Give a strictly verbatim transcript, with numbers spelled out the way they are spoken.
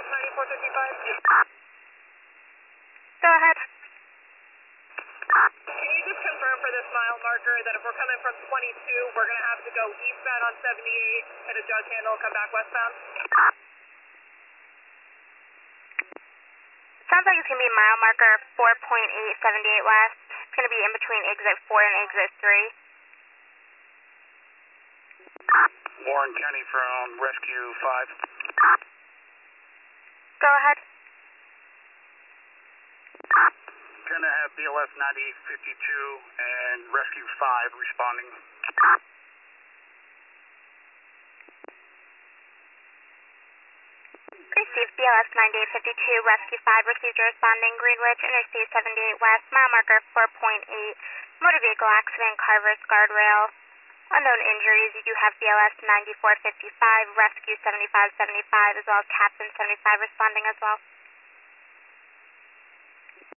S ninety-four fifty-five. Go ahead. Can you just confirm for this mile marker that if we're coming from twenty-two, we're going to have to go eastbound on seventy-eight, hit a judge handle, come back westbound? Sounds like it's going to be mile marker four point eight seven eight west. It's going to be in between exit four and exit three. Warren County from Rescue five. Go ahead. Gonna have B L S ninety-eight fifty-two and Rescue five responding. Received B L S ninety-eight fifty-two, Rescue five received a responding Greenwich, Interstate seventy-eight West, mile marker four point eight, motor vehicle accident, Carver's guardrail. Unknown injuries, you do have B L S ninety-four fifty-five, Rescue seventy-five seventy-five, as well as Captain seventy-five responding as well.